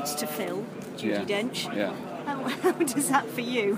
chance to fill, Judi Dench. Yeah. How does that for you?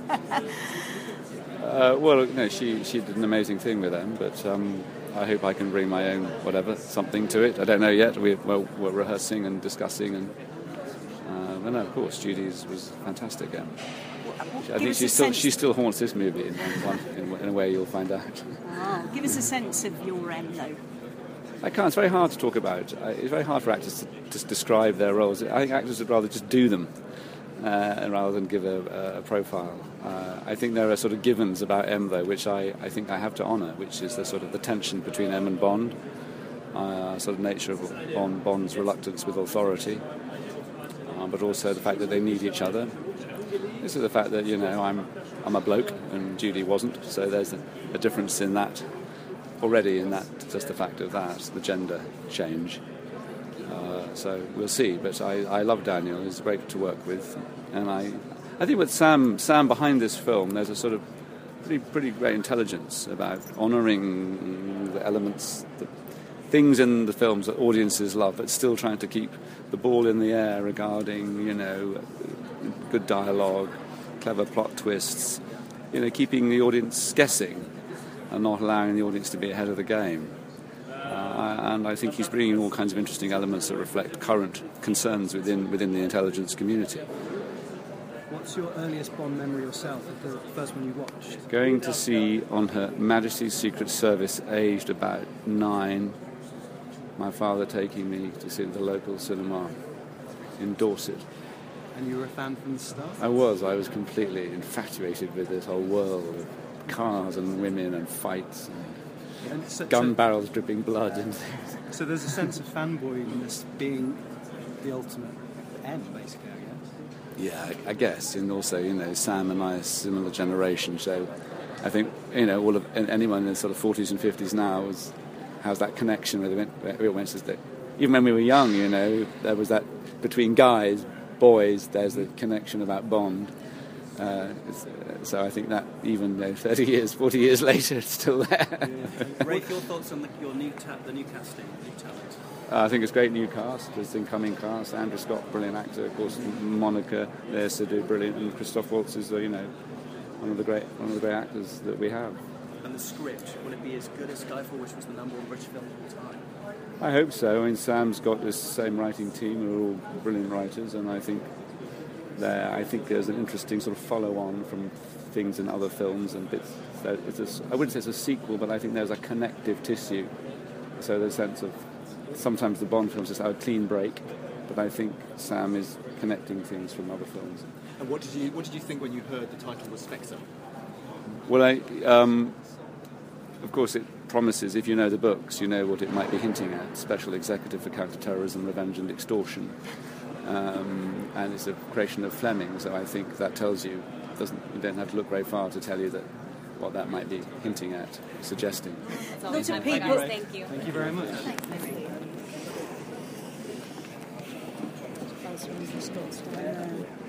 Well, no, she did an amazing thing with them, but I hope I can bring my own something to it. I don't know yet. We're rehearsing and discussing, and no, of course, Judy's was fantastic. Yeah. I think she still haunts this movie in a way you'll find out. Oh, give us a sense of your though. I can't. It's very hard to talk about. It's very hard for actors to just describe their roles. I think actors would rather just do them rather than give a profile. I think there are sort of givens about M, though, which I think I have to honour, which is the sort of the tension between M and Bond, sort of nature of Bond's reluctance with authority, but also the fact that they need each other. This is the fact that, I'm a bloke and Judy wasn't, so there's a difference in that already, in that just the fact of that, the gender change. So we'll see, but I love Daniel. He's great to work with, and I think with Sam behind this film, there's a sort of pretty great intelligence about honouring the elements, the things in the films that audiences love, but still trying to keep the ball in the air regarding, good dialogue, clever plot twists, keeping the audience guessing and not allowing the audience to be ahead of the game. And I think he's bringing all kinds of interesting elements that reflect current concerns within the intelligence community. What's your earliest Bond memory yourself, the first one you watched? Going to see On Her Majesty's Secret Service, aged about 9, my father taking me to see the local cinema in Dorset. And you were a fan from the start? I was completely infatuated with this whole world of cars and women and fights and gun barrels dripping blood and things. So there's a sense of fanboyness being the ultimate end, basically, I guess. Yeah, I guess, and also, Sam and I are a similar generation, so I think, all of anyone in the sort of 40s and 50s now has that connection with it. Even when we were young, there was that between boys, there's a connection about Bond. So I think that even 30 years, 40 years later, it's still there. Yeah. Rafe, your thoughts on the new casting, new talent? I think it's great new cast. There's incoming cast. Andrew Scott, brilliant actor. Of course, Monica there's to do brilliant, and Christoph Waltz is one of the great actors that we have. And the script, will it be as good as Skyfall, which was the number one British film of all time? I hope so. I mean, Sam's got this same writing team who are all brilliant writers, and I think there's an interesting sort of follow-on from things in other films and bits. So I wouldn't say it's a sequel, but I think there's a connective tissue. So the sense of sometimes the Bond films just have a clean break, but I think Sam is connecting things from other films. And what did you think when you heard the title was Spectre? Well, of course, it promises, if you know the books, you know what it might be hinting at: Special Executive for Counter-Terrorism, Revenge and Extortion. And it's a creation of Fleming, so I think that tells you, you don't have to look very far to tell you that what that might be hinting at, suggesting. Lots of people. Thank you. Thank you very much. Thanks.